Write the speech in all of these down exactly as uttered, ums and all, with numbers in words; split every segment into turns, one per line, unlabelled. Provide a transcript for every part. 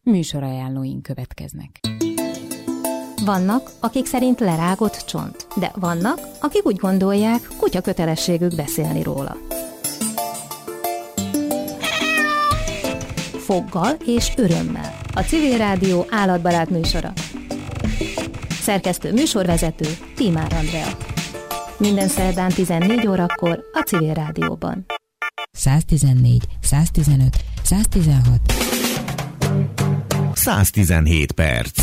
Műsorajánlóink következnek.
Vannak, akik szerint lerágott csont, de vannak, akik úgy gondolják, kutya kötelességük beszélni róla. Foggal és örömmel. A Civil Rádió állatbarát műsora. Szerkesztő műsorvezető Tímár Andrea. Minden szerdán tizennégy órakor a Civil Rádióban.
száztizennégy, száztizenöt, száztizenhat
száztizenhét perc.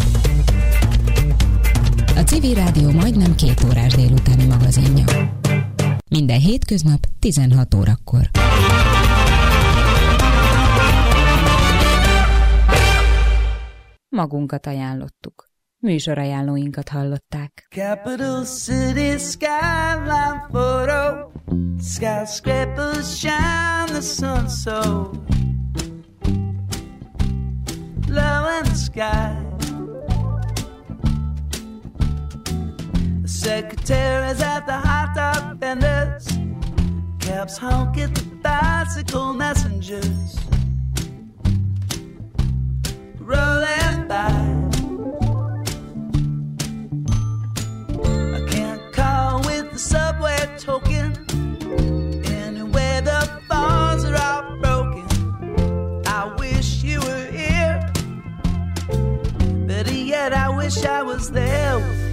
A Civil Rádió majdnem két órás délutáni magazinja. Minden hétköznap tizenhat órakor.
Magunkat ajánlottuk. Műsorajánlóinkat hallották.
Capital City skyline photo. Skyscrapers shine the sun so low in the sky. The secretaries at the hot dog vendors. Cabs honk at the bicycle messengers rolling by. The subway token, anyway the phones are all broken. I wish you were here, better yet I wish I was there with you.